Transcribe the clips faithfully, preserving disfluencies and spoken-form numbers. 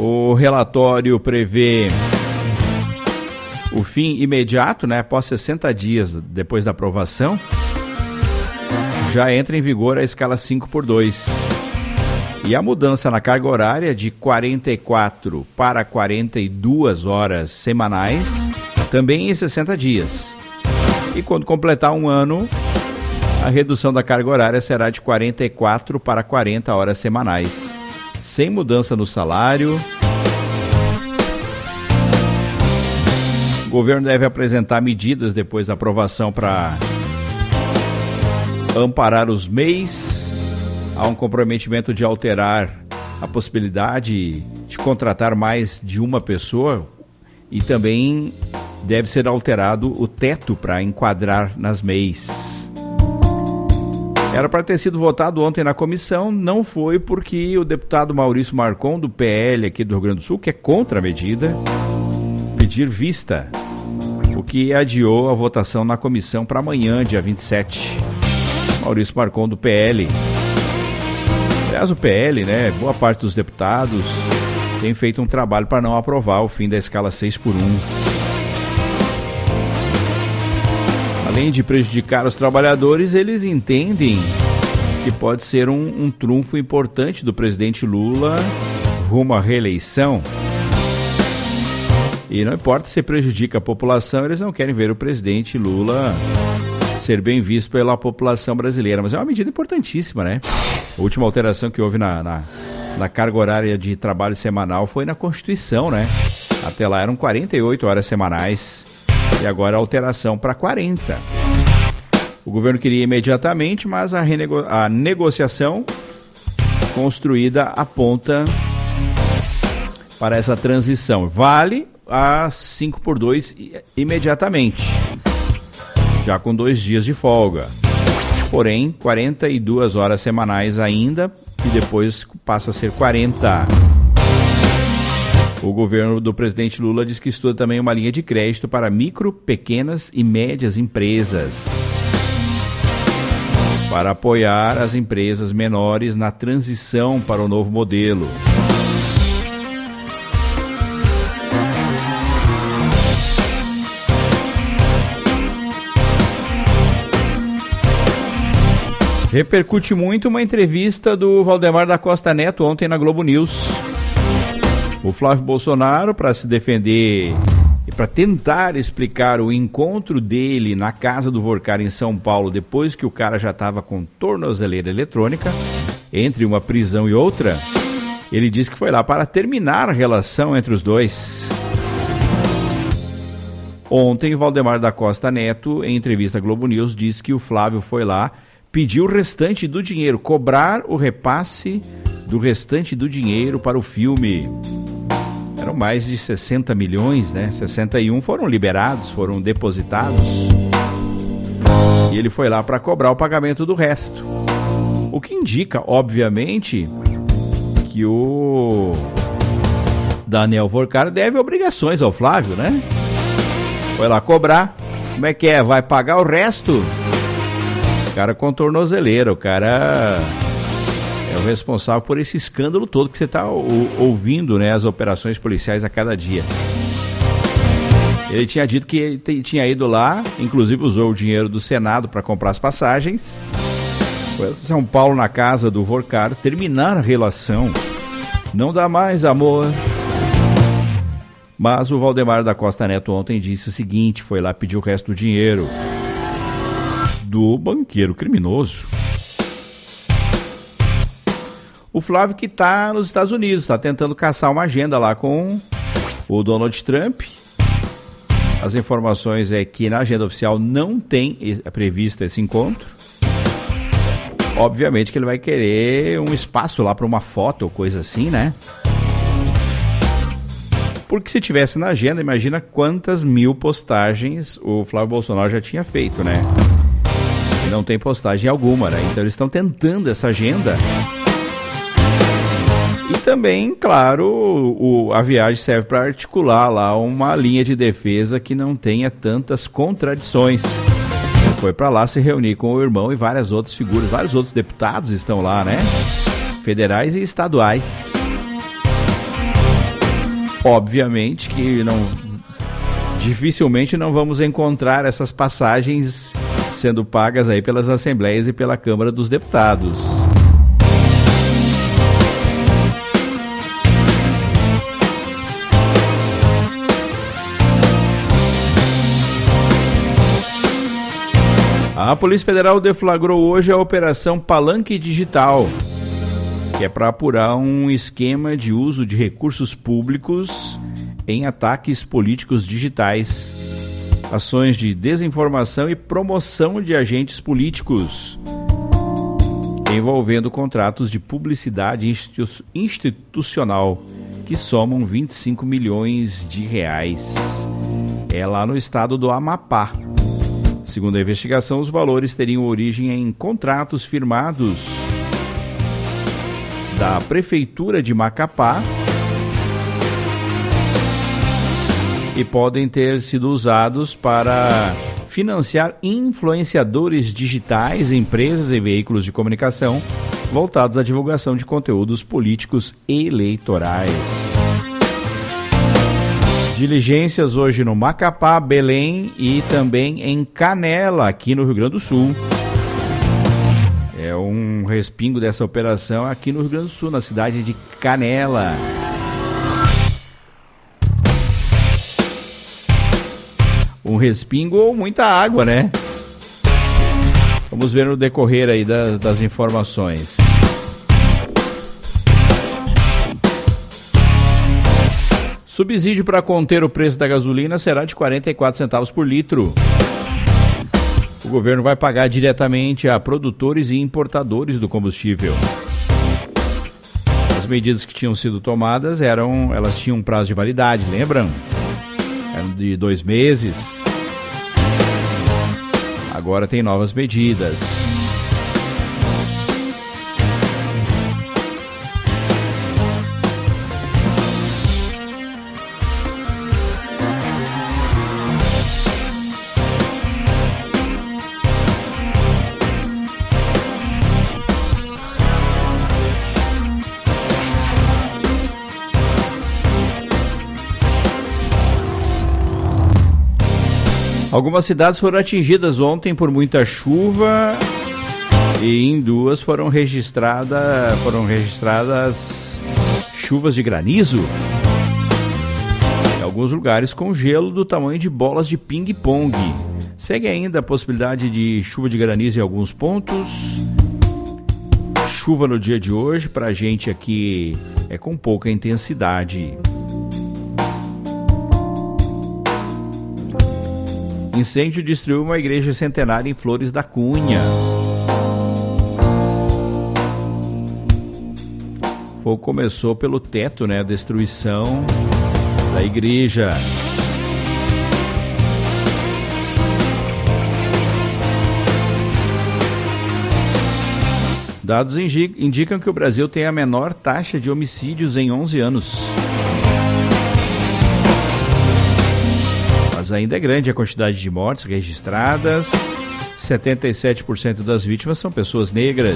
O relatório prevê o fim imediato, né, após sessenta dias depois da aprovação, já entra em vigor a escala cinco por dois. E a mudança na carga horária de quarenta e quatro para quarenta e duas horas semanais, também em sessenta dias. E quando completar um ano, a redução da carga horária será de quarenta e quatro para quarenta horas semanais, sem mudança no salário. O governo deve apresentar medidas depois da aprovação para amparar os M E Is. Há um comprometimento de alterar a possibilidade de contratar mais de uma pessoa e também deve ser alterado o teto para enquadrar nas M E Is. Era para ter sido votado ontem na comissão, não foi porque o deputado Maurício Marcon, do P L aqui do Rio Grande do Sul, que é contra a medida, pedir vista, o que adiou a votação na comissão para amanhã, dia vinte e sete. Maurício Marcon, do P L. Aliás, o P L, né, boa parte dos deputados tem feito um trabalho para não aprovar o fim da escala seis por um. Além de prejudicar os trabalhadores, eles entendem que pode ser um, um trunfo importante do presidente Lula rumo à reeleição. E não importa se prejudica a população, eles não querem ver o presidente Lula ser bem visto pela população brasileira. Mas é uma medida importantíssima, né? A última alteração que houve na, na, na carga horária de trabalho semanal foi na Constituição, né? Até lá eram quarenta e oito horas semanais. E agora a alteração para quarenta. O governo queria imediatamente, mas a, renego- a negociação construída aponta para essa transição. Vale a cinco por dois imediatamente, já com dois dias de folga. Porém, quarenta e duas horas semanais ainda, e depois passa a ser quarenta. O governo do presidente Lula diz que estuda também uma linha de crédito para micro, pequenas e médias empresas, para apoiar as empresas menores na transição para o novo modelo. Repercute muito uma entrevista do Valdemar da Costa Neto ontem na Globo News. O Flávio Bolsonaro, para se defender e para tentar explicar o encontro dele na casa do Vorcar em São Paulo, depois que o cara já estava com tornozeleira eletrônica, entre uma prisão e outra, ele disse que foi lá para terminar a relação entre os dois. Ontem, Valdemar da Costa Neto, em entrevista à Globo News, disse que o Flávio foi lá pedir o restante do dinheiro, cobrar o repasse do restante do dinheiro para o filme. Eram mais de sessenta milhões, né? sessenta e um foram liberados, foram depositados. E ele foi lá para cobrar o pagamento do resto. O que indica, obviamente, que o Daniel Vorcar deve obrigações ao Flávio, né? Foi lá cobrar. Como é que é? Vai pagar o resto? O cara com tornozeleira, o cara é o responsável por esse escândalo todo que você está ouvindo, né? As operações policiais a cada dia. Ele tinha dito que ele tinha ido lá, inclusive usou o dinheiro do Senado para comprar as passagens. Foi a São Paulo, na casa do Vorcar, terminar a relação. Não dá mais amor. Mas o Valdemar da Costa Neto ontem disse o seguinte, foi lá pedir o resto do dinheiro do banqueiro criminoso. O Flávio, que está nos Estados Unidos, está tentando caçar uma agenda lá com o Donald Trump. As informações é que na agenda oficial não tem previsto esse encontro. Obviamente que ele vai querer um espaço lá para uma foto ou coisa assim, né? Porque se tivesse na agenda, imagina quantas mil postagens o Flávio Bolsonaro já tinha feito, né? E não tem postagem alguma, né? Então eles estão tentando essa agenda. E também, claro, o, a viagem serve para articular lá uma linha de defesa que não tenha tantas contradições. Foi para lá se reunir com o irmão e várias outras figuras, vários outros deputados estão lá, né? Federais e estaduais. Obviamente que não, dificilmente não vamos encontrar essas passagens sendo pagas aí pelas assembleias e pela Câmara dos Deputados. A Polícia Federal deflagrou hoje a Operação Palanque Digital, que é para apurar um esquema de uso de recursos públicos em ataques políticos digitais, ações de desinformação e promoção de agentes políticos, envolvendo contratos de publicidade institu- institucional, que somam vinte e cinco milhões de reais. É lá no estado do Amapá. Segundo a investigação, os valores teriam origem em contratos firmados da Prefeitura de Macapá e podem ter sido usados para financiar influenciadores digitais, empresas e veículos de comunicação voltados à divulgação de conteúdos políticos eleitorais. Diligências hoje no Macapá, Belém e também em Canela, aqui no Rio Grande do Sul. É um respingo dessa operação aqui no Rio Grande do Sul, na cidade de Canela. Um respingo ou muita água, né? Vamos ver no decorrer aí das, das informações. Subsídio para conter o preço da gasolina será de quarenta e quatro centavos por litro. O governo vai pagar diretamente a produtores e importadores do combustível. As medidas que tinham sido tomadas eram, elas tinham um prazo de validade, lembram? Eram de dois meses. Agora tem novas medidas. Algumas cidades foram atingidas ontem por muita chuva e em duas foram registradas, foram registradas chuvas de granizo. Em alguns lugares com gelo do tamanho de bolas de ping-pong. Segue ainda a possibilidade de chuva de granizo em alguns pontos. Chuva no dia de hoje, para a gente aqui é com pouca intensidade. Incêndio destruiu uma igreja centenária em Flores da Cunha. O fogo começou pelo teto, né? A destruição da igreja. Dados indicam que o Brasil tem a menor taxa de homicídios em onze anos. Mas ainda é grande a quantidade de mortes registradas. setenta e sete por cento das vítimas são pessoas negras.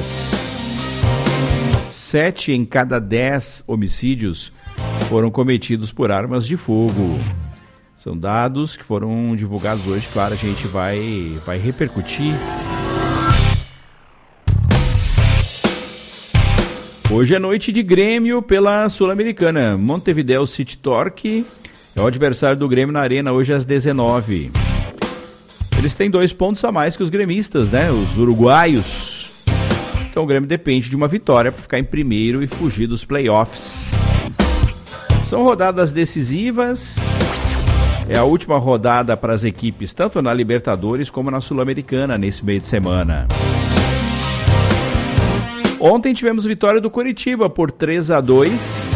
Sete em cada dez homicídios foram cometidos por armas de fogo. São dados que foram divulgados hoje. Claro, a gente vai, vai repercutir. Hoje é noite de Grêmio pela Sul-Americana. Montevideo City Torque é o adversário do Grêmio na Arena, hoje às dezenove. Eles têm dois pontos a mais que os gremistas, né? Os uruguaios. Então o Grêmio depende de uma vitória para ficar em primeiro e fugir dos playoffs. São rodadas decisivas. É a última rodada para as equipes, tanto na Libertadores como na Sul-Americana, nesse meio de semana. Ontem tivemos vitória do Coritiba por três a dois.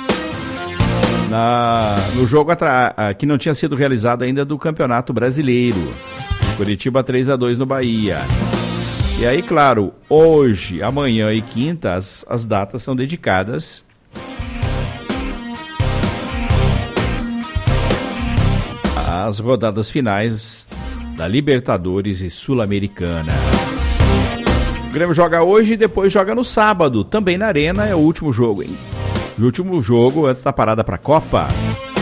Na, no jogo atra, que não tinha sido realizado ainda do Campeonato Brasileiro. Coritiba três a dois no Bahia. E aí, claro, hoje, amanhã e quinta, as, as datas são dedicadas às rodadas finais da Libertadores e Sul-Americana. O Grêmio joga hoje e depois joga no sábado, também na Arena, é o último jogo, hein? O último jogo antes da parada para a Copa.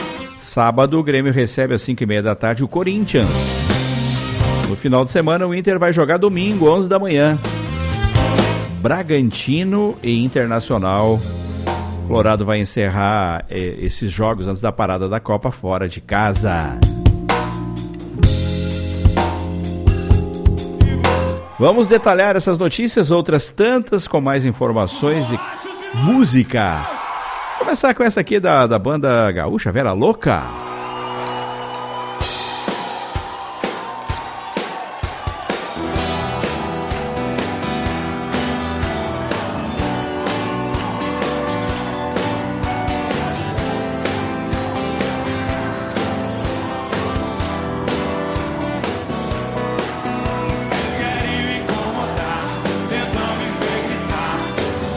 Sábado, o Grêmio recebe às cinco e meia da tarde o Corinthians. No final de semana, o Inter vai jogar domingo, onze da manhã. Bragantino e Internacional. Colorado vai encerrar eh, esses jogos antes da parada da Copa fora de casa. Vamos detalhar essas notícias, outras tantas, com mais informações e música. Vou começar com essa aqui da, da banda gaúcha, Vera Louca.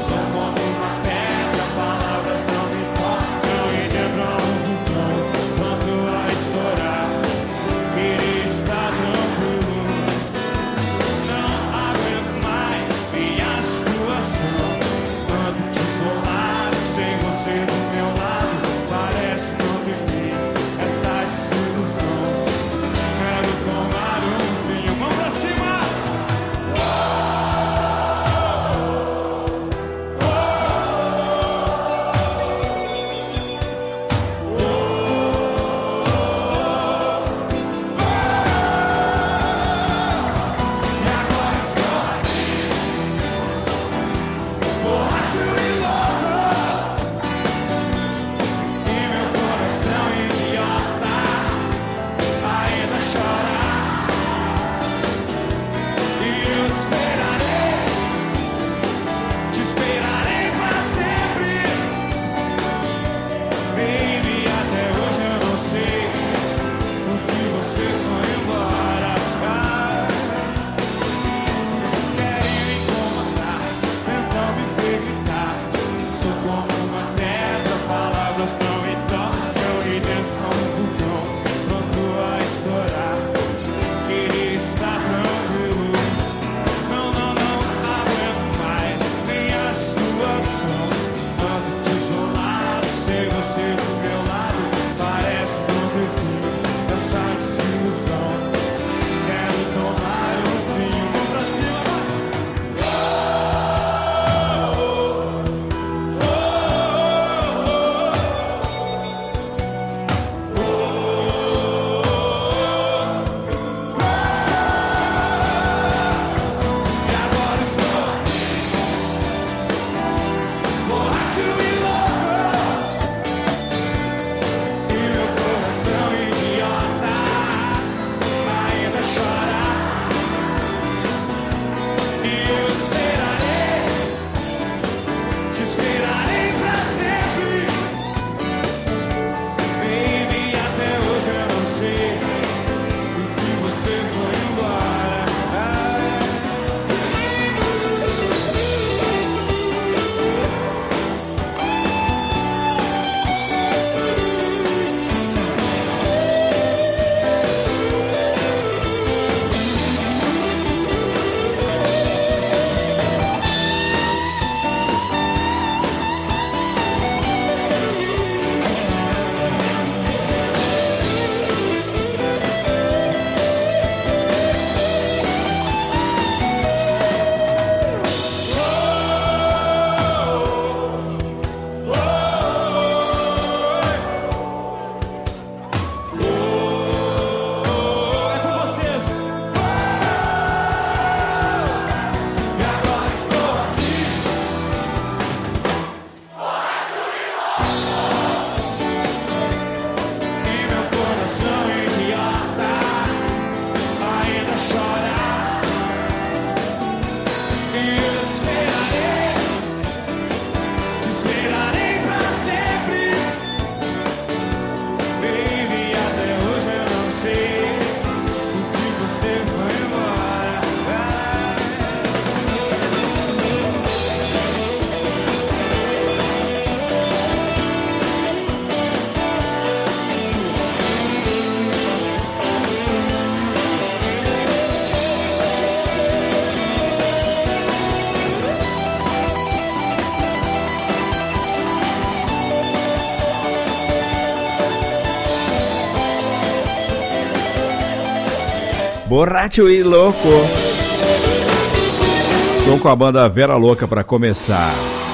Palavras não me tocam e de novo Borracho e louco. Estou com a banda Vera Louca para começar.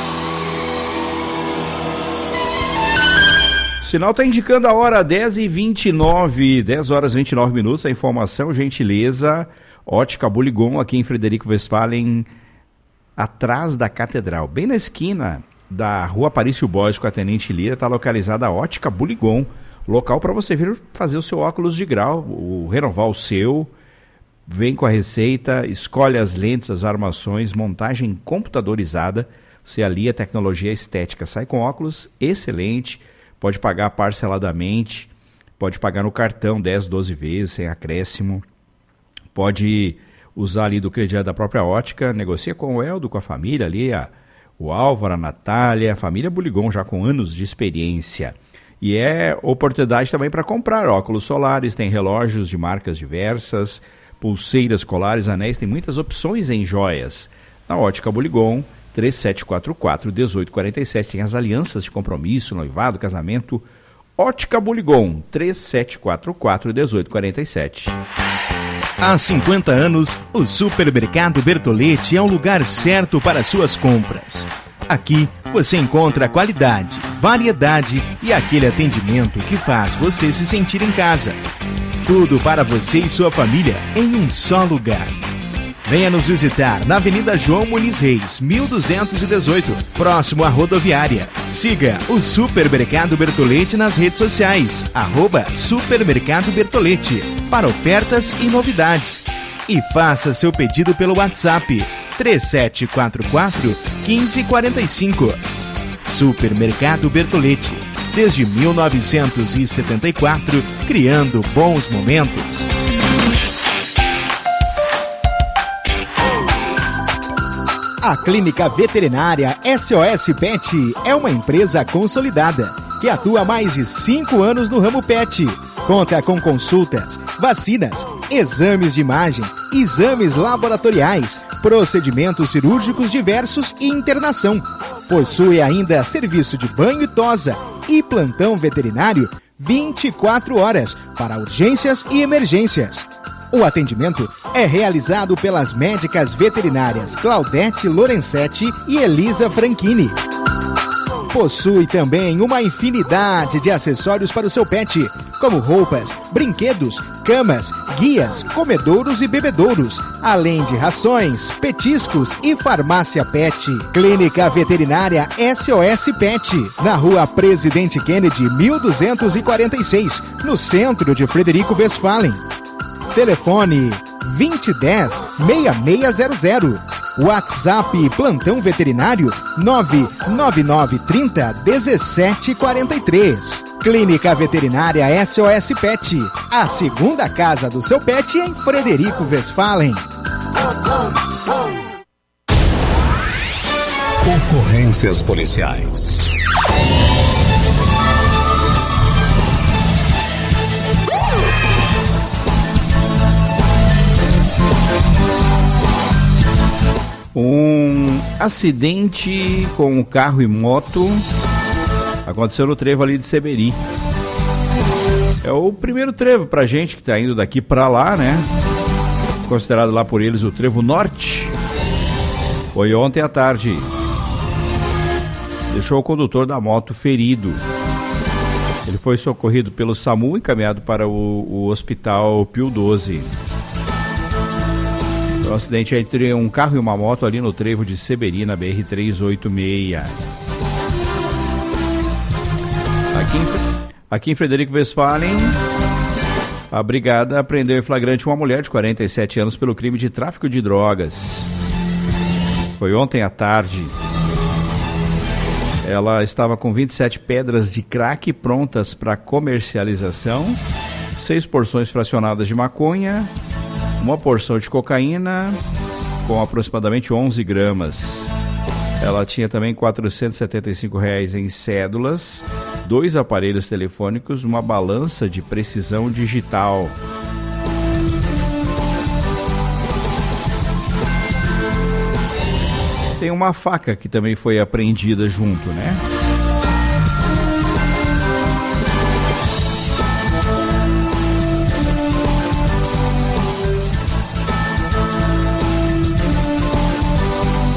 O sinal está indicando a hora dez e vinte e nove, dez horas e vinte e nove minutos. A informação, gentileza, Ótica Buligon, aqui em Frederico Westphalen, atrás da Catedral, bem na esquina da Rua Aparício Borges com a Tenente Lira, está localizada a Ótica Buligon, local para você vir fazer o seu óculos de grau, o, renovar o seu. Vem com a receita, escolhe as lentes, as armações, montagem computadorizada, você alia a tecnologia estética, sai com óculos excelente, pode pagar parceladamente, pode pagar no cartão dez, doze vezes, sem acréscimo, pode usar ali do crediário da própria ótica, negocia com o Eldo, com a família ali, a, o Álvaro, a Natália, a família Buligon já com anos de experiência. E é oportunidade também para comprar óculos solares, tem relógios de marcas diversas, pulseiras, colares, anéis, tem muitas opções em joias. Na Ótica Buligon, três sete quatro quatro, um oito quatro sete, tem as alianças de compromisso, noivado, casamento. Ótica Buligon, três sete quatro quatro, um oito quatro sete. Há cinquenta anos, o Supermercado Bertolletti é o lugar certo para suas compras. Aqui você encontra qualidade, variedade e aquele atendimento que faz você se sentir em casa. Tudo para você e sua família em um só lugar. Venha nos visitar na Avenida João Muniz Reis, mil duzentos e dezoito, próximo à rodoviária. Siga o Supermercado Bertolletti nas redes sociais, arroba Supermercado Bertolletti, para ofertas e novidades. E faça seu pedido pelo WhatsApp três sete quatro quatro, um cinco quatro cinco. Supermercado Bertolletti, desde mil novecentos e setenta e quatro, criando bons momentos. A Clínica Veterinária S O S Pet é uma empresa consolidada que atua há mais de cinco anos no ramo pet. Conta com consultas, vacinas, exames de imagem, exames laboratoriais, procedimentos cirúrgicos diversos e internação. Possui ainda serviço de banho e tosa e plantão veterinário vinte e quatro horas para urgências e emergências. O atendimento é realizado pelas médicas veterinárias Claudete Lorenzetti e Elisa Franchini. Possui também uma infinidade de acessórios para o seu pet, como roupas, brinquedos, camas, guias, comedouros e bebedouros, além de rações, petiscos e farmácia pet. Clínica Veterinária S O S Pet, na Rua Presidente Kennedy, mil duzentos e quarenta e seis, no centro de Frederico Westphalen. Telefone vinte e dez, seis seis zero zero. WhatsApp Plantão Veterinário nove nove nove três zero, um sete quatro três. Clínica Veterinária S O S Pet, a segunda casa do seu pet em Frederico Westphalen. Ocorrências policiais. Um acidente com carro e moto aconteceu no trevo ali de Seberi. É o primeiro trevo pra gente que tá indo daqui pra lá, né? Considerado lá por eles o trevo norte. Foi ontem à tarde. Deixou o condutor da moto ferido. Ele foi socorrido pelo SAMU e encaminhado para o, o Hospital Pio doze. O acidente entre um carro e uma moto ali no trevo de Seberi, na B R trezentos e oitenta e seis. Aqui em, aqui em Frederico Westphalen, a brigada prendeu em flagrante uma mulher de quarenta e sete anos pelo crime de tráfico de drogas. Foi ontem à tarde. Ela estava com vinte e sete pedras de crack prontas para comercialização, seis porções fracionadas de maconha, uma porção de cocaína com aproximadamente onze gramas. Ela tinha também quatrocentos e setenta e cinco reais em cédulas, dois aparelhos telefônicos, uma balança de precisão digital. Tem uma faca que também foi apreendida junto, né?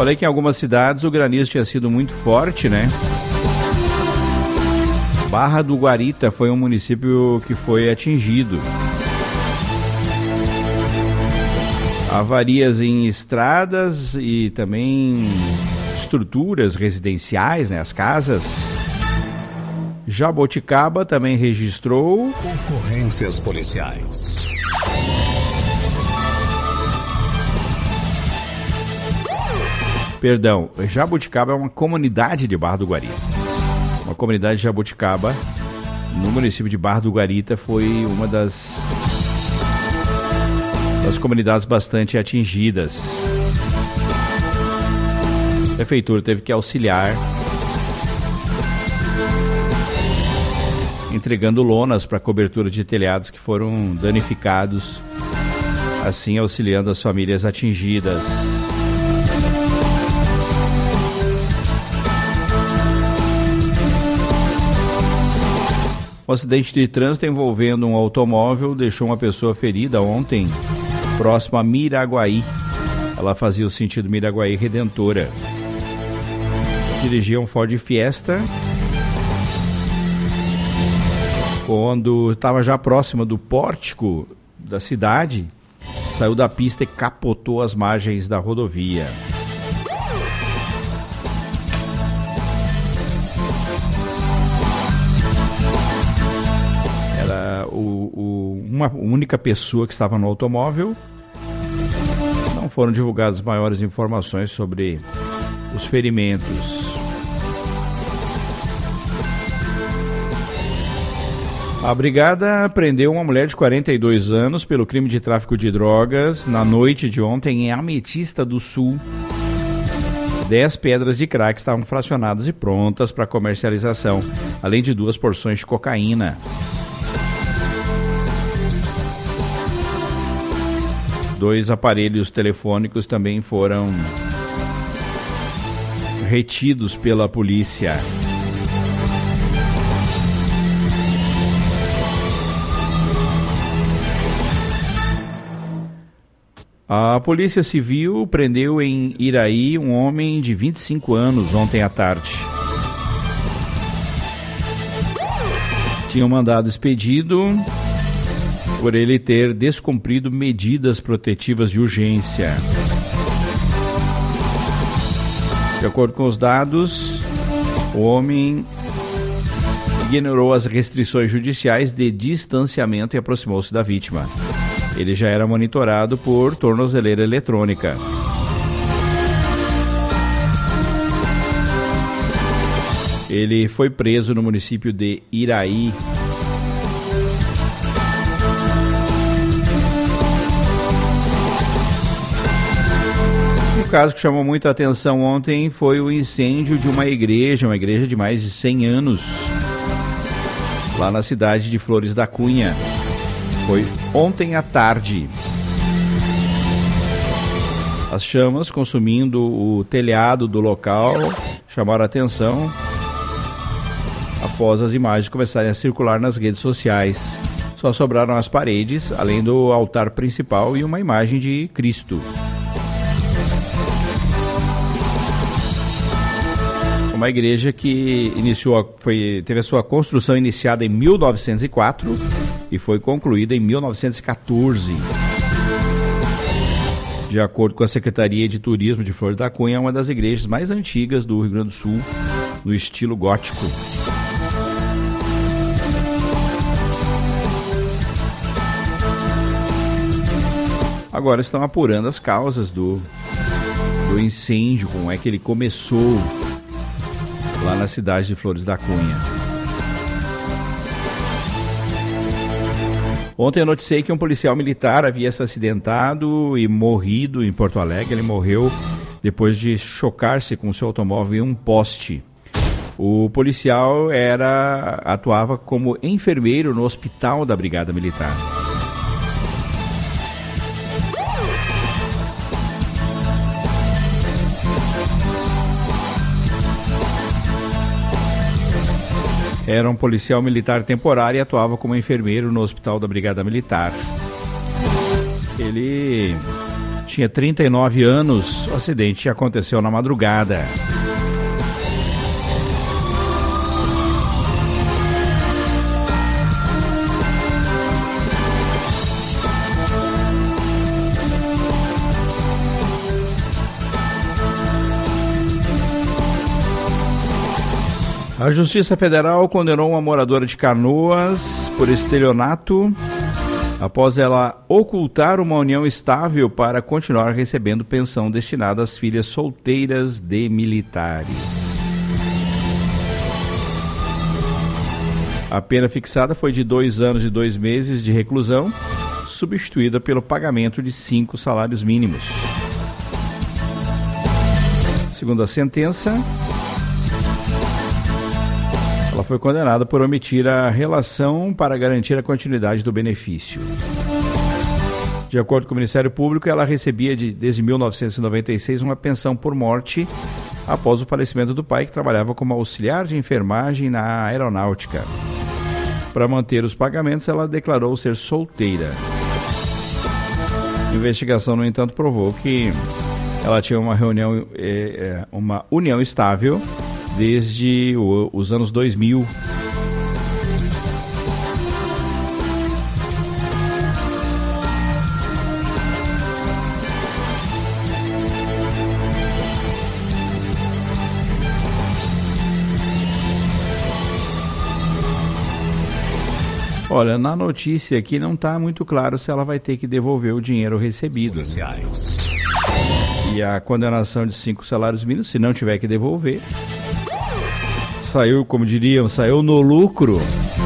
Falei que em algumas cidades o granizo tinha sido muito forte, né? Barra do Guarita foi um município que foi atingido. Avarias em estradas e também estruturas residenciais, né? As casas. Jaboticaba também registrou ocorrências policiais. Perdão, Jaboticaba é uma comunidade de Barra do Guarita. Uma comunidade de Jaboticaba, no município de Barra do Guarita, foi uma das, das comunidades bastante atingidas. A prefeitura teve que auxiliar, entregando lonas para cobertura de telhados que foram danificados, assim auxiliando as famílias atingidas. Um acidente de trânsito envolvendo um automóvel deixou uma pessoa ferida ontem, próximo a Miraguaí. Ela fazia o sentido Miraguaí-Redentora. Dirigia um Ford Fiesta. Quando estava já próxima do pórtico da cidade, saiu da pista e capotou as margens da rodovia. Era o, o, uma única pessoa que estava no automóvel. Não foram divulgadas maiores informações sobre os ferimentos. A brigada prendeu uma mulher de quarenta e dois anos pelo crime de tráfico de drogas na noite de ontem em Ametista do Sul. Dez pedras de crack estavam fracionadas e prontas para comercialização, além de duas porções de cocaína. Dois aparelhos telefônicos também foram retidos pela polícia. A Polícia Civil prendeu em Iraí um homem de vinte e cinco anos ontem à tarde. Tinha um mandado expedido por ele ter descumprido medidas protetivas de urgência. De acordo com os dados, o homem ignorou as restrições judiciais de distanciamento e aproximou-se da vítima. Ele já era monitorado por tornozeleira eletrônica. Ele foi preso no município de Iraí. O caso que chamou muita atenção ontem foi o incêndio de uma igreja, uma igreja de mais de cem anos, lá na cidade de Flores da Cunha. Foi ontem à tarde. As chamas consumindo o telhado do local chamaram a atenção após as imagens começarem a circular nas redes sociais. Só sobraram as paredes, além do altar principal e uma imagem de Cristo. Uma igreja que iniciou, foi, teve a sua construção iniciada em mil novecentos e quatro e foi concluída em mil novecentos e quatorze. De acordo com a Secretaria de Turismo de Flores da Cunha, é uma das igrejas mais antigas do Rio Grande do Sul, no estilo gótico. Agora estão apurando as causas do, do incêndio, como é que ele começou lá na cidade de Flores da Cunha. Ontem eu noticiei que um policial militar havia se acidentado e morrido em Porto Alegre. Ele morreu depois de chocar-se com seu automóvel em um poste. O policial era, atuava como enfermeiro no hospital da Brigada Militar. Era um policial militar temporário e atuava como enfermeiro no hospital da Brigada Militar. Ele tinha trinta e nove anos. O acidente aconteceu na madrugada. A Justiça Federal condenou uma moradora de Canoas por estelionato após ela ocultar uma união estável para continuar recebendo pensão destinada às filhas solteiras de militares. A pena fixada foi de dois anos e dois meses de reclusão, substituída pelo pagamento de cinco salários mínimos. Segundo a sentença, ela foi condenada por omitir a relação para garantir a continuidade do benefício. De acordo com o Ministério Público, ela recebia de, desde mil novecentos e noventa e seis uma pensão por morte após o falecimento do pai, que trabalhava como auxiliar de enfermagem na aeronáutica. Para manter os pagamentos, ela declarou ser solteira. A investigação, no entanto, provou que ela tinha uma reunião, eh, uma união estável desde o, os anos dois mil. Olha, na notícia aqui não está muito claro se ela vai ter que devolver o dinheiro recebido. E a condenação de cinco salários mínimos, se não tiver que devolver, saiu, como diriam, saiu no lucro.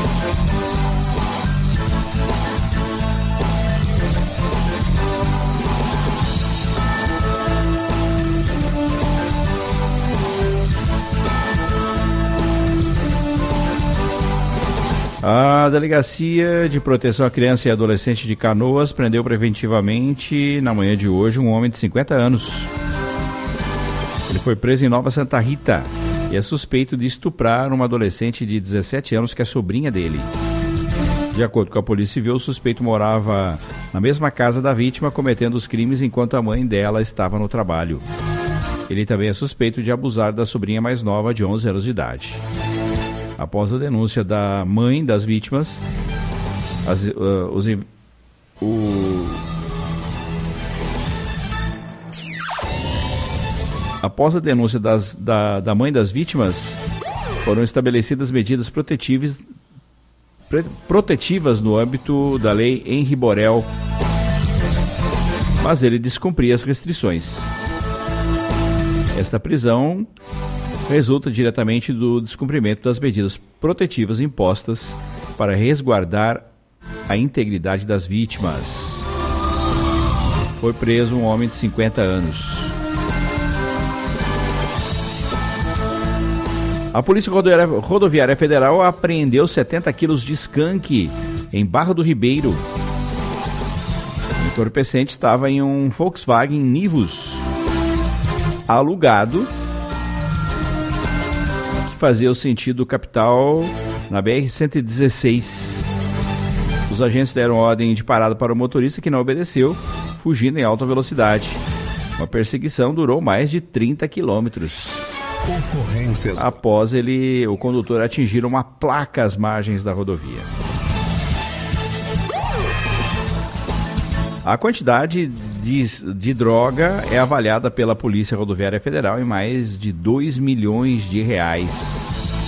A Delegacia de Proteção à Criança e Adolescente de Canoas prendeu preventivamente, na manhã de hoje, um homem de cinquenta anos. Ele foi preso em Nova Santa Rita e é suspeito de estuprar uma adolescente de dezessete anos que é sobrinha dele. De acordo com a Polícia Civil, o suspeito morava na mesma casa da vítima, cometendo os crimes enquanto a mãe dela estava no trabalho. Ele também é suspeito de abusar da sobrinha mais nova, de onze anos de idade. Após a denúncia da mãe das vítimas, as, uh, os, o... após a denúncia das, da, da mãe das vítimas, foram estabelecidas medidas protetivas, pre, protetivas no âmbito da lei Henri Borel, mas ele descumpria as restrições. Esta prisão resulta diretamente do descumprimento das medidas protetivas impostas para resguardar a integridade das vítimas. Foi preso um homem de cinquenta anos. A Polícia Rodoviária Federal apreendeu setenta quilos de skunk em Barra do Ribeiro. O entorpecente estava em um Volkswagen Nivus alugado, fazia o sentido capital na B R cento e dezesseis. Os agentes deram ordem de parada para o motorista, que não obedeceu, fugindo em alta velocidade. Uma perseguição durou mais de trinta quilômetros. Ocorrências. Após ele, o condutor atingir uma placa às margens da rodovia. A quantidade de, de droga é avaliada pela Polícia Rodoviária Federal em mais de dois milhões de reais.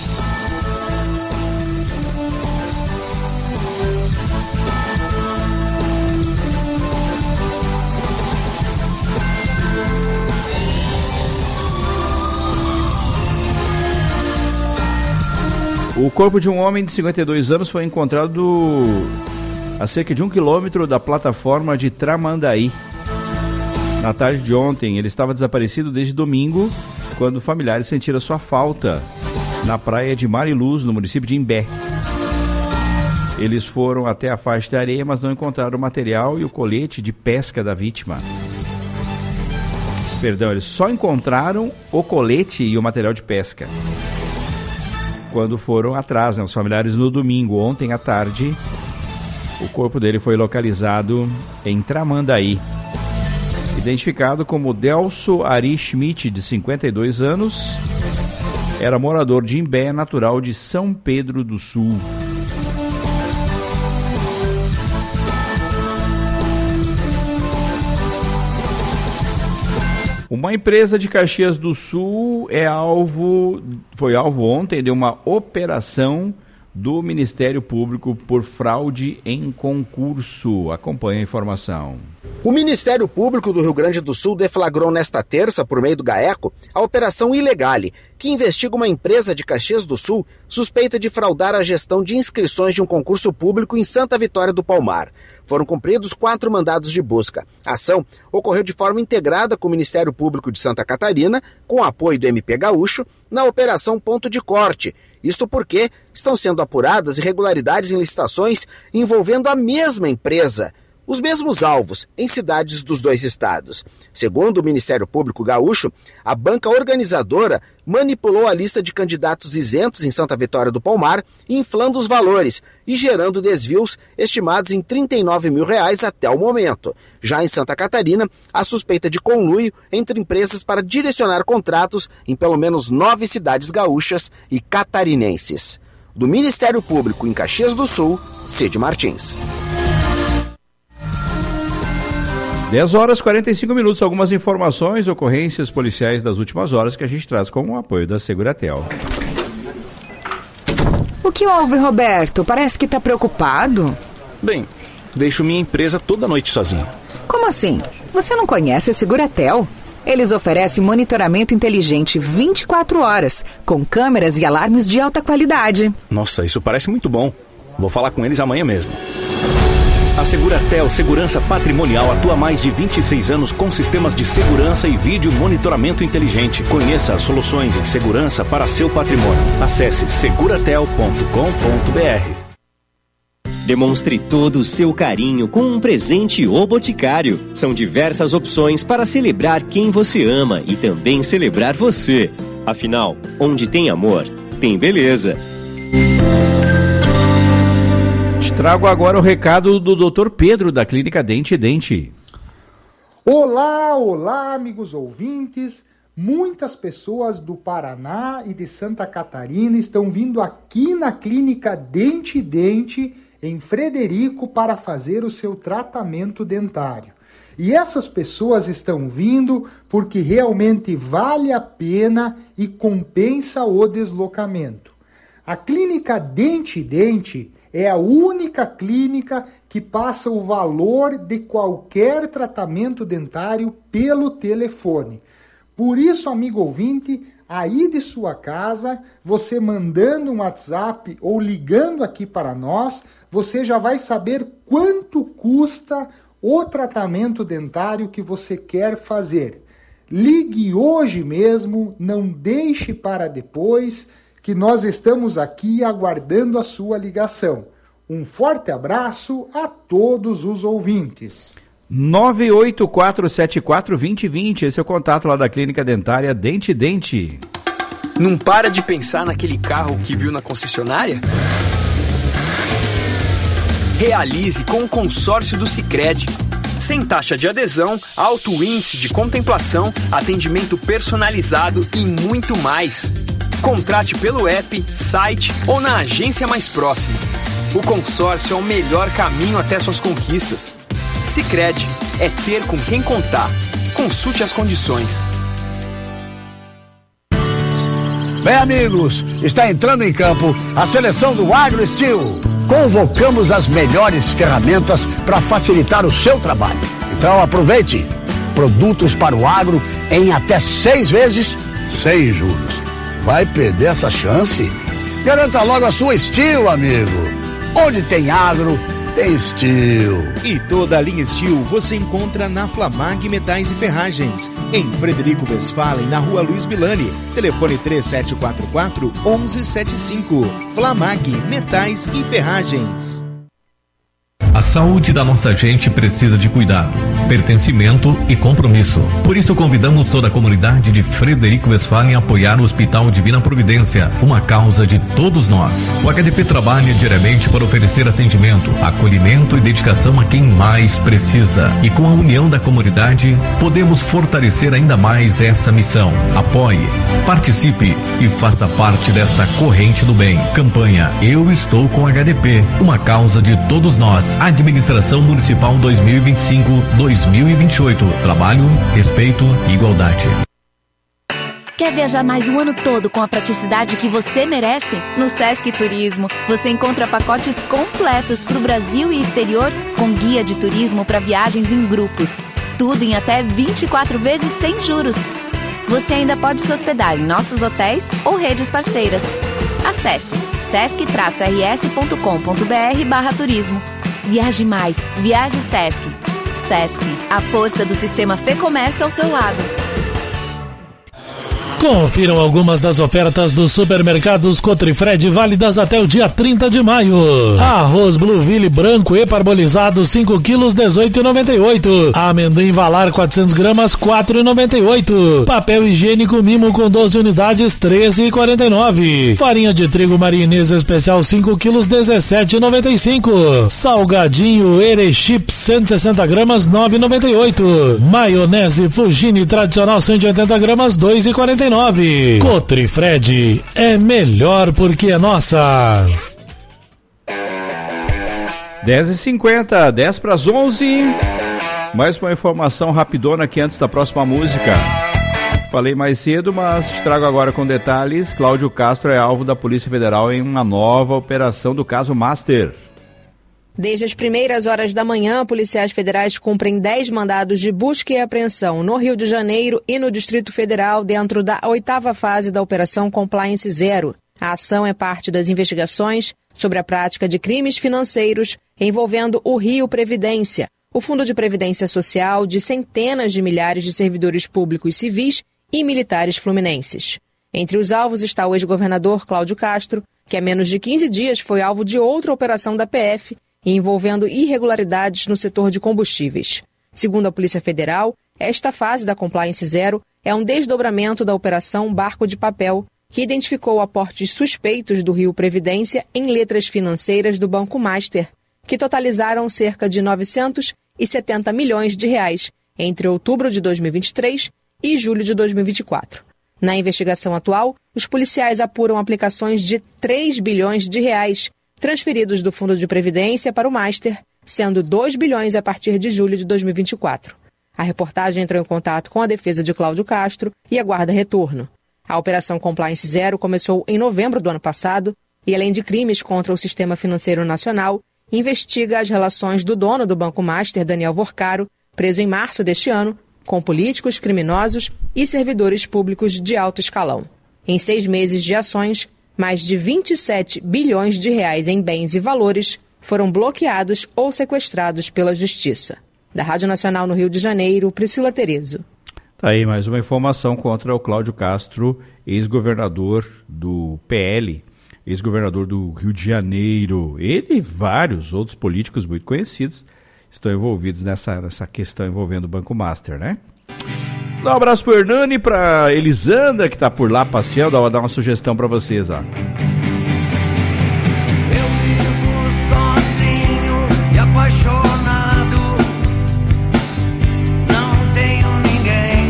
O corpo de um homem de cinquenta e dois anos foi encontrado a cerca de um quilômetro da plataforma de Tramandaí. Na tarde de ontem, ele estava desaparecido desde domingo, quando familiares sentiram sua falta na praia de Mariluz, no município de Imbé. Eles foram até a faixa de areia, mas não encontraram o material e o colete de pesca da vítima. Perdão, eles só encontraram o colete e o material de pesca quando foram atrás, né, os familiares, no domingo, ontem à tarde. O corpo dele foi localizado em Tramandaí. Identificado como Delso Ari Schmidt, de cinquenta e dois anos, era morador de Imbé, natural de São Pedro do Sul. Uma empresa de Caxias do Sul é alvo, foi alvo ontem de uma operação do Ministério Público por fraude em concurso. Acompanhe a informação. O Ministério Público do Rio Grande do Sul deflagrou nesta terça, por meio do GAECO, a Operação Ilegale, que investiga uma empresa de Caxias do Sul suspeita de fraudar a gestão de inscrições de um concurso público em Santa Vitória do Palmar. Foram cumpridos quatro mandados de busca. A ação ocorreu de forma integrada com o Ministério Público de Santa Catarina, com apoio do M P Gaúcho, na Operação Ponto de Corte. Isto porque estão sendo apuradas irregularidades em licitações envolvendo a mesma empresa, os mesmos alvos, em cidades dos dois estados. Segundo o Ministério Público Gaúcho, a banca organizadora manipulou a lista de candidatos isentos em Santa Vitória do Palmar, inflando os valores e gerando desvios estimados em trinta e nove mil reais até o momento. Já em Santa Catarina, a suspeita de conluio entre empresas para direcionar contratos em pelo menos nove cidades gaúchas e catarinenses. Do Ministério Público em Caxias do Sul, Cid Martins. dez horas e quarenta e cinco minutos, algumas informações, ocorrências policiais das últimas horas que a gente traz com o apoio da Seguratel. O que houve, Roberto? Parece que tá preocupado. Bem, deixo minha empresa toda noite sozinho. Como assim? Você não conhece a Seguratel? Eles oferecem monitoramento inteligente vinte e quatro horas, com câmeras e alarmes de alta qualidade. Nossa, isso parece muito bom. Vou falar com eles amanhã mesmo. A Seguratel Segurança Patrimonial atua há mais de vinte e seis anos com sistemas de segurança e vídeo monitoramento inteligente. Conheça as soluções em segurança para seu patrimônio. Acesse seguratel ponto com ponto b r. Demonstre todo o seu carinho com um presente O Boticário. São diversas opções para celebrar quem você ama e também celebrar você. Afinal, onde tem amor, tem beleza. Trago agora o recado do doutor Pedro, da Clínica Dente e Dente. Olá, olá, amigos ouvintes. Muitas pessoas do Paraná e de Santa Catarina estão vindo aqui na Clínica Dente e Dente, em Frederico, para fazer o seu tratamento dentário. E essas pessoas estão vindo porque realmente vale a pena e compensa o deslocamento. A Clínica Dente e Dente é a única clínica que passa o valor de qualquer tratamento dentário pelo telefone. Por isso, amigo ouvinte, aí de sua casa, você mandando um WhatsApp ou ligando aqui para nós, você já vai saber quanto custa o tratamento dentário que você quer fazer. Ligue hoje mesmo, não deixe para depois, que nós estamos aqui aguardando a sua ligação. Um forte abraço a todos os ouvintes. nove oito quatro sete quatro dois zero dois zero, esse é o contato lá da Clínica Dentária Dente Dente. Não para de pensar naquele carro que viu na concessionária? Realize com o consórcio do Sicredi. Sem taxa de adesão, alto índice de contemplação, atendimento personalizado e muito mais. Contrate pelo app, site ou na agência mais próxima. O consórcio é o melhor caminho até suas conquistas. Sicredi é ter com quem contar. Consulte as condições. Bem, amigos, está entrando em campo a seleção do AgroSteel. Convocamos as melhores ferramentas para facilitar o seu trabalho. Então aproveite. Produtos para o agro em até seis vezes sem juros. Vai perder essa chance? Garanta logo a sua Steel, amigo. Onde tem agro, tem Steel. E toda a linha Steel você encontra na Flamag Metais e Ferragens, em Frederico Westphalen, na rua Luiz Milani. Telefone três sete quatro quatro, um um sete cinco. Flamag Metais e Ferragens. A saúde da nossa gente precisa de cuidado, pertencimento e compromisso. Por isso convidamos toda a comunidade de Frederico Westphalen a apoiar o Hospital Divina Providência, uma causa de todos nós. O H D P trabalha diariamente para oferecer atendimento, acolhimento e dedicação a quem mais precisa. E com a união da comunidade, podemos fortalecer ainda mais essa missão. Apoie, participe e faça parte dessa corrente do bem. Campanha Eu Estou com H D P, uma causa de todos nós. Administração Municipal dois mil e vinte e cinco a dois mil e vinte e oito. Trabalho, respeito e igualdade. Quer viajar mais o ano todo com a praticidade que você merece? No Sesc Turismo, você encontra pacotes completos para o Brasil e exterior, com guia de turismo para viagens em grupos. Tudo em até vinte e quatro vezes sem juros. Você ainda pode se hospedar em nossos hotéis ou redes parceiras. Acesse sesc traço r s ponto com ponto b r barra turismo. Viaje mais, viaje Sesc. Sesc, a força do sistema Fê Comércio ao seu lado. Confiram algumas das ofertas dos supermercados Cotrifred válidas até o dia trinta de maio. Arroz Blueville branco e parbolizado cinco quilos dezoito reais e noventa e oito centavos. Amendoim Valar quatrocentas gramas quatro reais e noventa e oito centavos. Papel higiênico Mimo com doze unidades treze reais e quarenta e nove centavos. Farinha de trigo marinesa especial cinco quilos dezessete reais e noventa e cinco centavos. Salgadinho Erechips cento e sessenta gramas nove reais e noventa e oito centavos. Maionese Fugini tradicional cento e oitenta gramas dois reais e quarenta e nove centavos. Cotrifred é melhor porque é nossa. dez e cinquenta, dez para as onze. Mais uma informação rapidona aqui antes da próxima música. Falei mais cedo, mas te trago agora com detalhes. Cláudio Castro é alvo da Polícia Federal em uma nova operação do caso Master. Desde as primeiras horas da manhã, policiais federais cumprem dez mandados de busca e apreensão no Rio de Janeiro e no Distrito Federal dentro da oitava fase da Operação Compliance Zero. A ação é parte das investigações sobre a prática de crimes financeiros envolvendo o Rio Previdência, o Fundo de Previdência Social de centenas de milhares de servidores públicos civis e militares fluminenses. Entre os alvos está o ex-governador Cláudio Castro, que há menos de quinze dias foi alvo de outra operação da P F, envolvendo irregularidades no setor de combustíveis. Segundo a Polícia Federal, esta fase da Compliance Zero é um desdobramento da Operação Barco de Papel, que identificou aportes suspeitos do Rio Previdência em letras financeiras do Banco Master, que totalizaram cerca de novecentos e setenta milhões de reais entre outubro de dois mil e vinte e três e julho de dois mil e vinte e quatro. Na investigação atual, os policiais apuram aplicações de três bilhões de reais transferidos do Fundo de Previdência para o Master, sendo dois bilhões a partir de julho de dois mil e vinte e quatro. A reportagem entrou em contato com a defesa de Cláudio Castro e aguarda retorno. A Operação Compliance Zero começou em novembro do ano passado e, além de crimes contra o sistema financeiro nacional, investiga as relações do dono do Banco Master, Daniel Vorcaro, preso em março deste ano, com políticos, criminosos e servidores públicos de alto escalão. Em seis meses de ações, mais de vinte e sete bilhões de reais em bens e valores foram bloqueados ou sequestrados pela Justiça. Da Rádio Nacional no Rio de Janeiro, Priscila Terezo. Tá aí mais uma informação contra o Cláudio Castro, ex-governador do P L, ex-governador do Rio de Janeiro. Ele e vários outros políticos muito conhecidos estão envolvidos nessa, nessa questão envolvendo o Banco Master, né? Dá um abraço pro Hernani, pra Elisandra, que tá por lá passeando. Vou dar uma sugestão pra vocês, ó. Eu vivo sozinho e apaixonado. Não tenho ninguém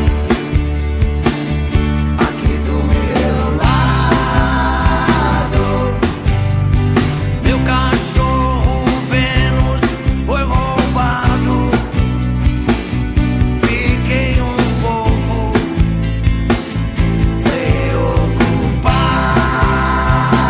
aqui do meu lado. Meu cachorro Vênus foi roubado. Fiquei um pouco preocupado.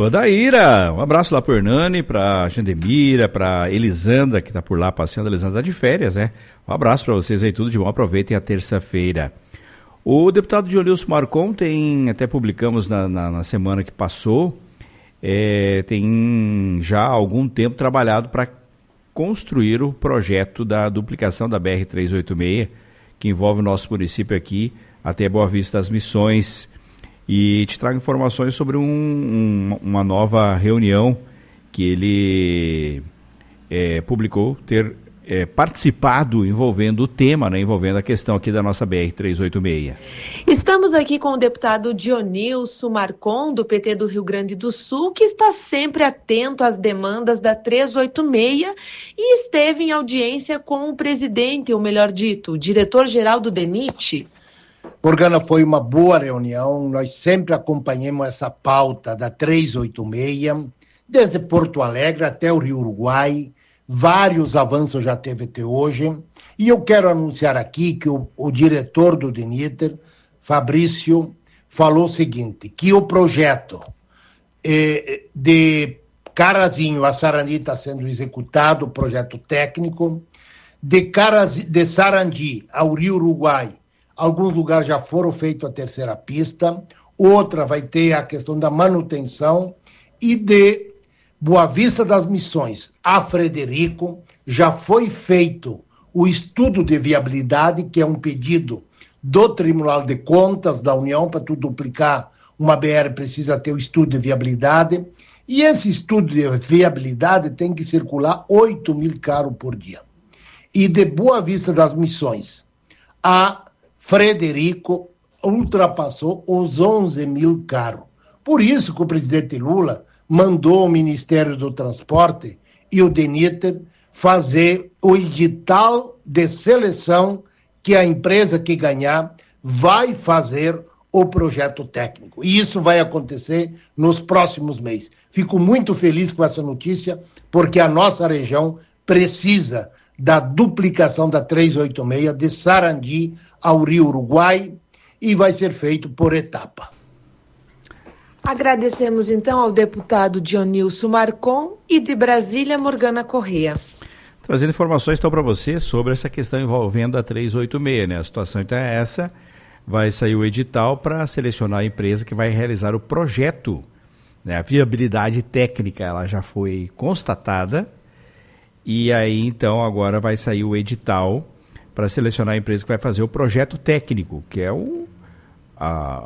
Vandaíra, um abraço lá pro Hernani, pra Jandemira, pra Elisandra, que tá por lá passeando. A Elisandra tá de férias, né? Um abraço pra vocês aí, tudo de bom. Aproveitem a terça-feira. O deputado Dionilson Marcon tem, até publicamos na, na, na semana que passou, é, tem já há algum tempo trabalhado para construir o projeto da duplicação da B R trezentos e oitenta e seis, que envolve o nosso município aqui até Boa Vista das Missões. E te trago informações sobre um, um, uma nova reunião que ele é, publicou ter é, participado envolvendo o tema, né, envolvendo a questão aqui da nossa B R trezentos e oitenta e seis. Estamos aqui com o deputado Dionilson Marcon, do P T do Rio Grande do Sul, que está sempre atento às demandas da trezentos e oitenta e seis e esteve em audiência com o presidente, ou melhor dito, o diretor-geral do DENIT. Morgana, foi uma boa reunião, nós sempre acompanhamos essa pauta da trezentos e oitenta e seis, desde Porto Alegre até o Rio Uruguai, vários avanços já teve até hoje, e eu quero anunciar aqui que o, o diretor do DENIT, Fabrício, falou o seguinte, que o projeto eh, de Carazinho a Sarandi está sendo executado, o projeto técnico, de, Caraz, de Sarandi ao Rio Uruguai, alguns lugares já foram feitos a terceira pista, outra vai ter a questão da manutenção, e de Boa Vista das Missões a Frederico já foi feito o estudo de viabilidade, que é um pedido do Tribunal de Contas da União, para tu duplicar uma B R precisa ter o estudo de viabilidade, e esse estudo de viabilidade tem que circular oito mil carros por dia. E de Boa Vista das Missões a Frederico ultrapassou os onze mil carros. Por isso que o presidente Lula mandou o Ministério do Transporte e o DENIT fazer o edital de seleção, que a empresa que ganhar vai fazer o projeto técnico. E isso vai acontecer nos próximos meses. Fico muito feliz com essa notícia, porque a nossa região precisa da duplicação da trezentos e oitenta e seis de Sarandi ao Rio Uruguai, e vai ser feito por etapa. Agradecemos então ao deputado Dionilson Marcon e de Brasília, Morgana Corrêa. Trazendo informações então para você sobre essa questão envolvendo a trezentos e oitenta e seis, né? A situação então é essa, vai sair o edital para selecionar a empresa que vai realizar o projeto, né? A viabilidade técnica ela já foi constatada, e aí então agora vai sair o edital para selecionar a empresa que vai fazer o projeto técnico, que é o, a,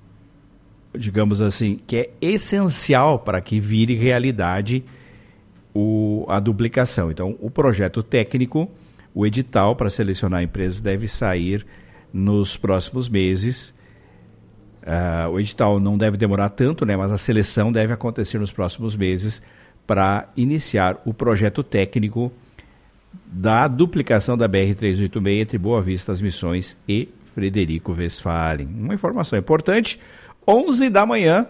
digamos assim, que é essencial para que vire realidade o, a duplicação. Então, o projeto técnico, o edital para selecionar a empresa deve sair nos próximos meses. Uh, o edital não deve demorar tanto, né, mas a seleção deve acontecer nos próximos meses para iniciar o projeto técnico da duplicação da B R trezentos e oitenta e seis entre Boa Vista das Missões e Frederico Westphalen. Uma informação importante, onze da manhã.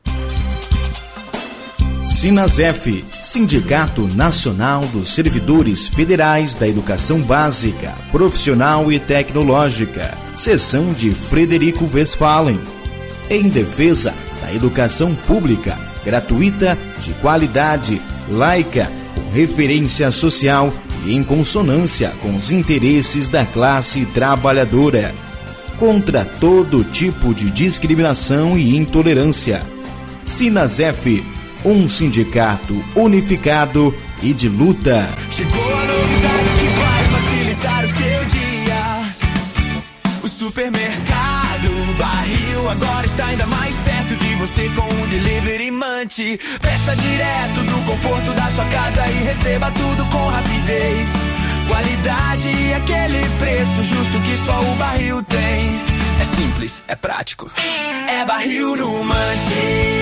Sinasef, Sindicato Nacional dos Servidores Federais da Educação Básica, Profissional e Tecnológica, seção de Frederico Westphalen, em defesa da educação pública, gratuita, de qualidade, laica, com referência social e em consonância com os interesses da classe trabalhadora, contra todo tipo de discriminação e intolerância. Sinasef, um sindicato unificado e de luta. Chegou a novidade que vai facilitar o seu dia. O supermercado Barril agora está ainda mais perto de você com o Delivery Munch. Peça direto do conforto da sua casa e receba tudo com rapidez. Qualidade e aquele preço justo que só o Barril tem. É simples, é prático. É Barril no Munch.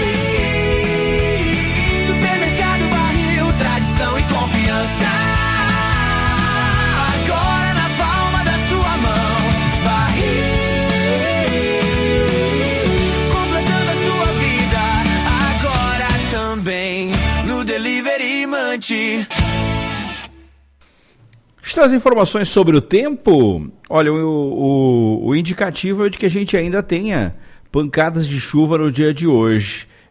Supermercado Barril, tradição e confiança. Agora na palma da sua mão. Barril, completando a sua vida. Agora também no Delivery Munch. Deixa eu trazer informações sobre o tempo. Olha, o, o, o indicativo é de que a gente ainda tenha pancadas de chuva no dia de hoje.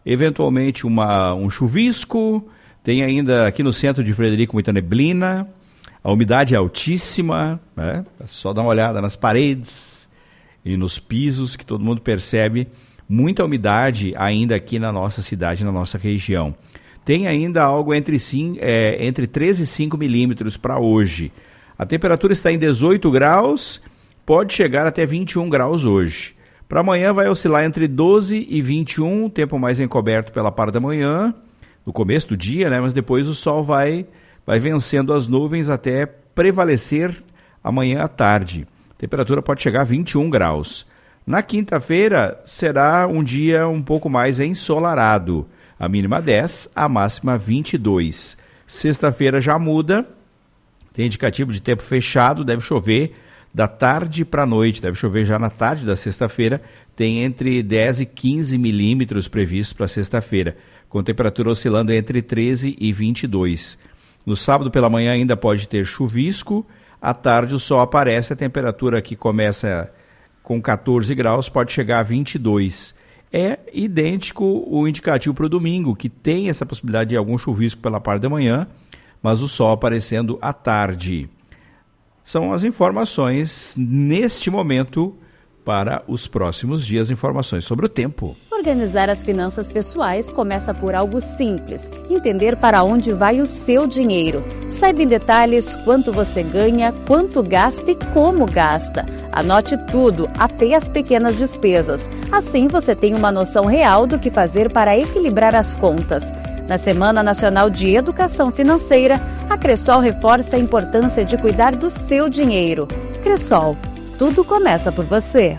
eventualmente uma, um chuvisco, tem ainda aqui no centro de Frederico muita neblina, a umidade é altíssima, né? É só dar uma olhada nas paredes e nos pisos que todo mundo percebe muita umidade ainda aqui na nossa cidade, na nossa região. Tem ainda algo entre, sim, é, entre três e cinco milímetros para hoje. A temperatura está em dezoito graus, pode chegar até vinte e um graus hoje. Para amanhã vai oscilar entre doze e vinte e um, tempo mais encoberto pela parte da manhã, no começo do dia, né? Mas depois o sol vai, vai vencendo as nuvens até prevalecer amanhã à tarde. A temperatura pode chegar a vinte e um graus. Na quinta-feira será um dia um pouco mais ensolarado. A mínima dez, a máxima vinte e dois. Sexta-feira já muda, tem indicativo de tempo fechado, deve chover da tarde para a noite, deve chover já na tarde da sexta-feira, tem entre dez e quinze milímetros previstos para sexta-feira, com temperatura oscilando entre treze e vinte e dois. No sábado pela manhã ainda pode ter chuvisco, à tarde o sol aparece, a temperatura que começa com catorze graus pode chegar a vinte e dois. É idêntico o indicativo para o domingo, que tem essa possibilidade de algum chuvisco pela parte da manhã, mas o sol aparecendo à tarde. São as informações neste momento para os próximos dias, informações sobre o tempo. Organizar as finanças pessoais começa por algo simples: entender para onde vai o seu dinheiro. Saiba em detalhes quanto você ganha, quanto gasta e como gasta. Anote tudo, até as pequenas despesas. Assim você tem uma noção real do que fazer para equilibrar as contas. Na Semana Nacional de Educação Financeira, a Cressol reforça a importância de cuidar do seu dinheiro. Cressol, tudo começa por você.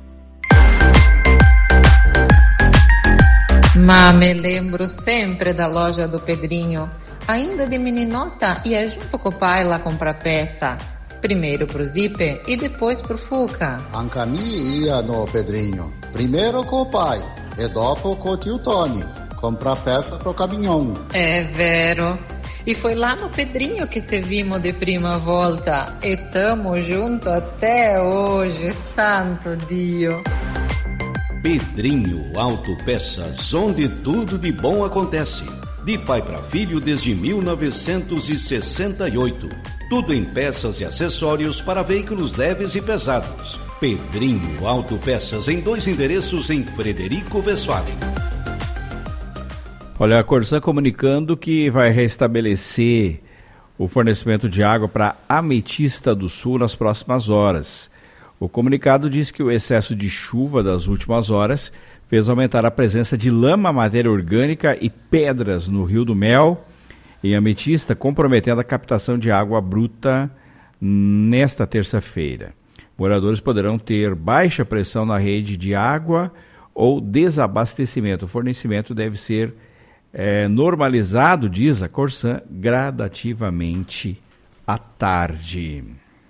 Mas me lembro sempre da loja do Pedrinho, ainda de meninota, ia junto com o pai lá comprar peça. Primeiro pro Zipe e depois pro Fuca. Anca mi ia no Pedrinho, primeiro com o pai e dopo com o tio Tony, comprar peça pro caminhão. É vero. E foi lá no Pedrinho que se vimos de prima volta. E tamo junto até hoje, santo Dio. Pedrinho Autopeças, onde tudo de bom acontece. De pai para filho desde mil novecentos e sessenta e oito. Tudo em peças e acessórios para veículos leves e pesados. Pedrinho Autopeças, em dois endereços em Frederico Westphalen. Olha, a Corsan comunicando que vai restabelecer o fornecimento de água para Ametista do Sul nas próximas horas. O comunicado diz que o excesso de chuva das últimas horas fez aumentar a presença de lama, matéria orgânica e pedras no Rio do Mel, em Ametista, comprometendo a captação de água bruta nesta terça-feira. Moradores poderão ter baixa pressão na rede de água ou desabastecimento. O fornecimento deve ser É, normalizado, diz a Corsan, gradativamente à tarde.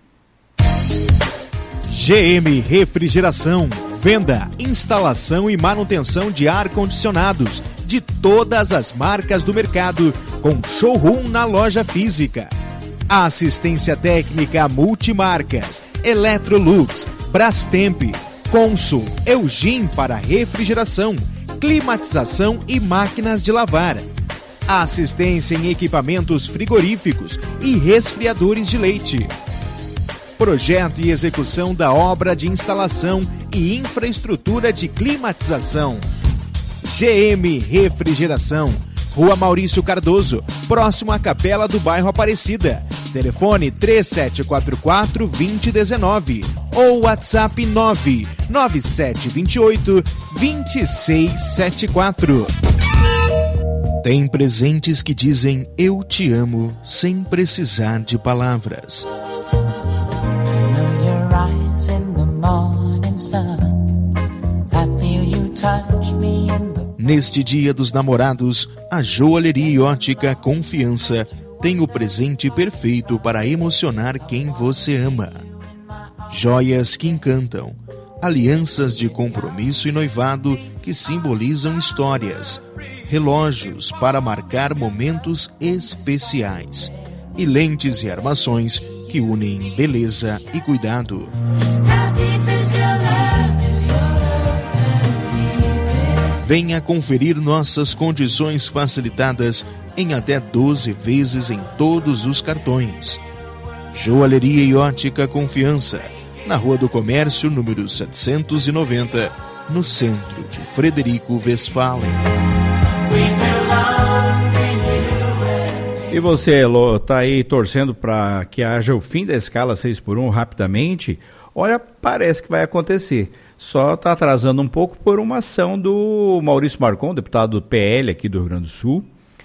G M Refrigeração, venda, instalação e manutenção de ar-condicionados de todas as marcas do mercado, com showroom na loja física. Assistência técnica multimarcas, Electrolux, Brastemp, Consul, Eugin para refrigeração, climatização e máquinas de lavar. Assistência em equipamentos frigoríficos e resfriadores de leite. Projeto e execução da obra de instalação e infraestrutura de climatização. G M Refrigeração, Rua Maurício Cardoso, próximo à Capela do Bairro Aparecida. Telefone três sete quatro quatro, dois zero um nove ou WhatsApp nove nove sete dois oito, dois seis sete quatro. Tem presentes que dizem eu te amo sem precisar de palavras. Neste Dia dos Namorados, a Joalheria e Ótica Confiança tem o presente perfeito para emocionar quem você ama. Joias que encantam, alianças de compromisso e noivado que simbolizam histórias, relógios para marcar momentos especiais e lentes e armações que unem beleza e cuidado. Venha conferir nossas condições facilitadas em até doze vezes em todos os cartões. Joalheria e Ótica Confiança, na Rua do Comércio, número setecentos e noventa, no centro de Frederico Westphalen. E você, Elô, está aí torcendo para que haja o fim da escala seis por um rapidamente? Olha, parece que vai acontecer. Só está atrasando um pouco por uma ação do Maurício Marcon, deputado do P L aqui do Rio Grande do Sul,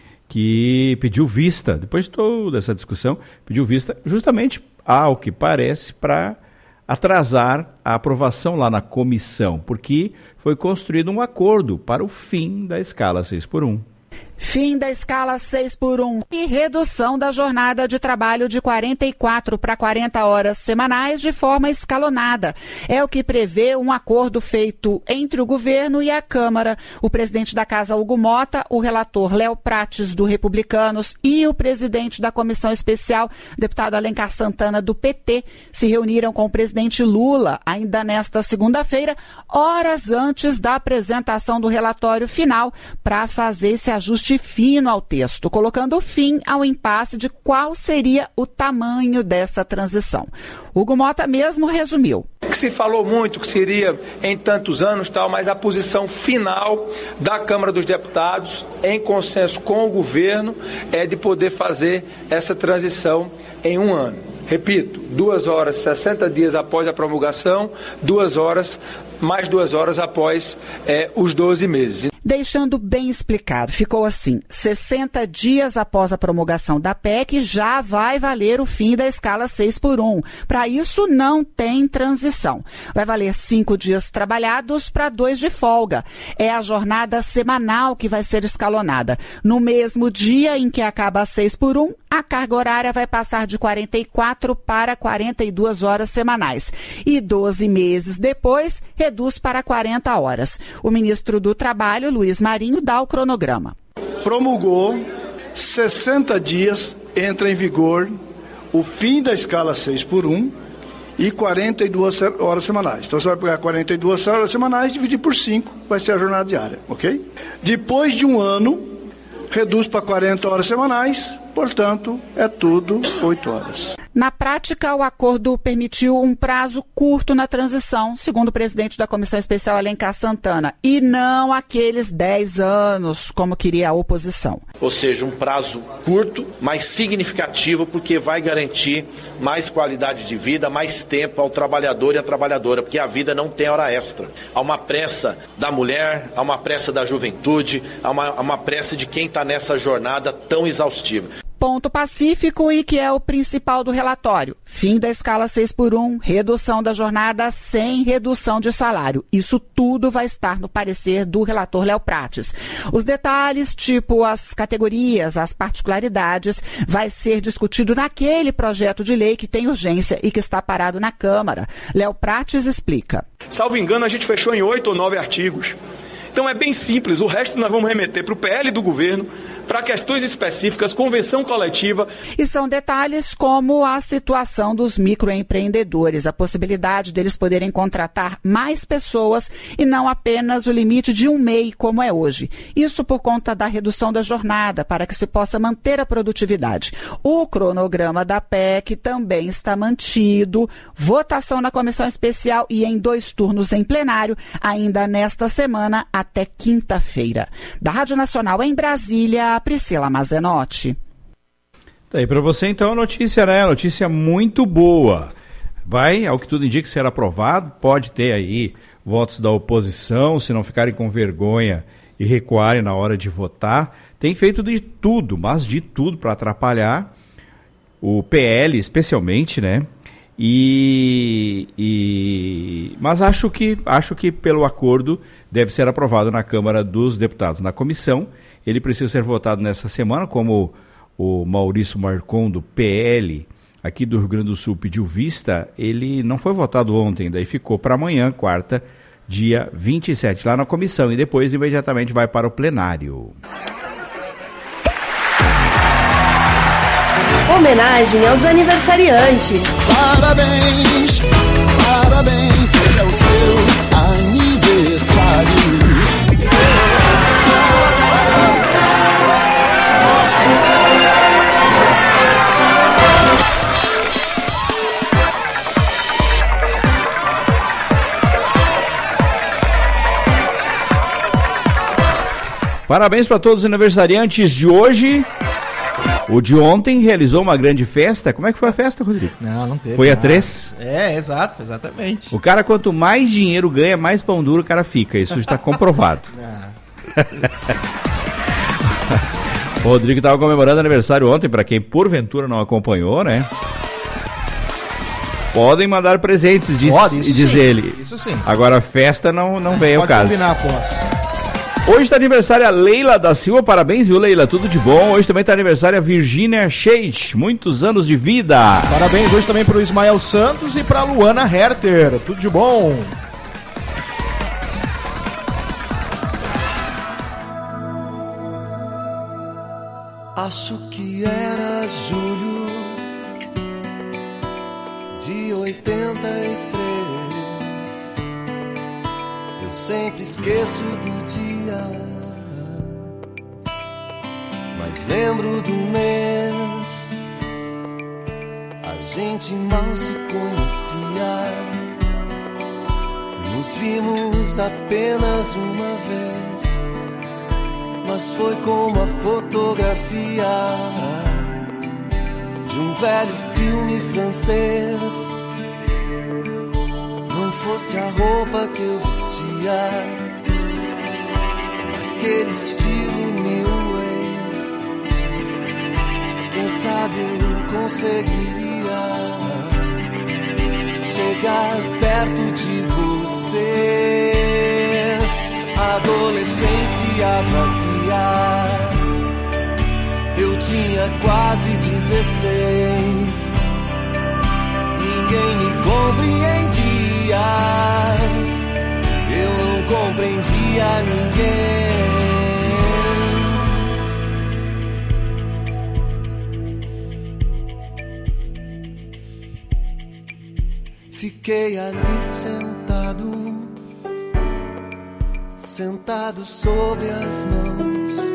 que pediu vista, depois de toda essa discussão, pediu vista justamente, ao que parece, para atrasar a aprovação lá na comissão, porque foi construído um acordo para o fim da escala seis por um. Fim da escala seis por um e redução da jornada de trabalho de quarenta e quatro para quarenta horas semanais de forma escalonada. É o que prevê um acordo feito entre o governo e a Câmara. O presidente da Casa, Hugo Mota, o relator Léo Prates, do Republicanos, e o presidente da Comissão Especial, deputado Alencar Santana, do P T, se reuniram com o presidente Lula ainda nesta segunda-feira, horas antes da apresentação do relatório final, para fazer esse ajuste fino ao texto, colocando fim ao impasse de qual seria o tamanho dessa transição. Hugo Mota mesmo resumiu. Que se falou muito que seria em tantos anos, tal, mas a posição final da Câmara dos Deputados, em consenso com o governo, é de poder fazer essa transição em um ano. Repito, duas horas, sessenta dias após a promulgação, duas horas, mais duas horas após é, os doze meses. Deixando bem explicado, ficou assim, sessenta dias após a promulgação da P E C já vai valer o fim da escala seis por um. Para isso não tem transição. Vai valer cinco dias trabalhados para dois de folga. É a jornada semanal que vai ser escalonada. No mesmo dia em que acaba a seis por um, a carga horária vai passar de quarenta e quatro para quarenta e duas horas semanais. E doze meses depois, reduz para quarenta horas. O ministro do Trabalho, Luiz Marinho, dá o cronograma. Promulgou, sessenta dias entra em vigor o fim da escala seis por um e quarenta e duas horas semanais. Então você vai pegar quarenta e duas horas semanais e dividir por cinco, vai ser a jornada diária, ok? Depois de um ano, reduz para quarenta horas semanais, portanto, é tudo oito horas. Na prática, o acordo permitiu um prazo curto na transição, segundo o presidente da Comissão Especial, Alencar Santana, e não aqueles dez anos, como queria a oposição. Ou seja, um prazo curto, mas significativo, porque vai garantir mais qualidade de vida, mais tempo ao trabalhador e à trabalhadora, porque a vida não tem hora extra. Há uma pressa da mulher, há uma pressa da juventude, há uma, há uma pressa de quem está nessa jornada tão exaustiva. Ponto pacífico e que é o principal do relatório. Fim da escala seis por um, redução da jornada sem redução de salário. Isso tudo vai estar no parecer do relator Léo Prates. Os detalhes, tipo as categorias, as particularidades, vai ser discutido naquele projeto de lei que tem urgência e que está parado na Câmara. Léo Prates explica. Salvo engano, a gente fechou em oito ou nove artigos. Então é bem simples, o resto nós vamos remeter para o P L do governo, para questões específicas, convenção coletiva. E são detalhes como a situação dos microempreendedores, a possibilidade deles poderem contratar mais pessoas e não apenas o limite de um M E I, como é hoje. Isso por conta da redução da jornada, para que se possa manter a produtividade. O cronograma da P E C também está mantido, votação na comissão especial e em dois turnos em plenário, ainda nesta semana, até quinta-feira. Da Rádio Nacional em Brasília, Priscila Mazenotti. Tá aí para você então a notícia, né? Notícia muito boa. Vai, ao que tudo indica, ser aprovado. Pode ter aí votos da oposição, se não ficarem com vergonha e recuarem na hora de votar. Tem feito de tudo, mas de tudo para atrapalhar o P L, especialmente, né? E, e mas acho que acho que pelo acordo deve ser aprovado na Câmara dos Deputados. Na comissão, ele precisa ser votado nessa semana, como o Maurício Marcon, do P L, aqui do Rio Grande do Sul, pediu vista. Ele não foi votado ontem, daí ficou para amanhã, quarta, dia vinte e sete, lá na comissão, e depois imediatamente vai para o plenário. Homenagem aos aniversariantes. Parabéns, parabéns, hoje é o seu aniversário. Parabéns para todos os aniversariantes de hoje. O de ontem realizou uma grande festa. Como é que foi a festa, Rodrigo? Não, não teve. Foi a nada. três? É, exato, exatamente. O cara, quanto mais dinheiro ganha, mais pão duro o cara fica. Isso está comprovado. O Rodrigo estava comemorando aniversário ontem, para quem porventura não acompanhou, né? Podem mandar presentes, diz, Pode, isso diz sim, ele. Isso sim. Agora a festa não, não vem ao caso. Pode combinar após. Hoje está aniversário a Leila da Silva, parabéns, viu, Leila? Tudo de bom. Hoje também está aniversário a Virgínia Sheich, muitos anos de vida. Parabéns hoje também para o Ismael Santos e para a Luana Herter, tudo de bom. Acho que era julho de oitenta e três. Eu sempre esqueço do dia, mas lembro do mês. A gente mal se conhecia, nos vimos apenas uma vez, mas foi como a fotografia de um velho filme francês. Não fosse a roupa que eu vestia, naquele estilo new wave, quem sabe eu conseguiria chegar perto de você. Adolescência vazia, eu tinha quase dezesseis. Ninguém me compreendia, eu não compreendia ninguém. Fiquei ali sentado, sentado sobre as mãos,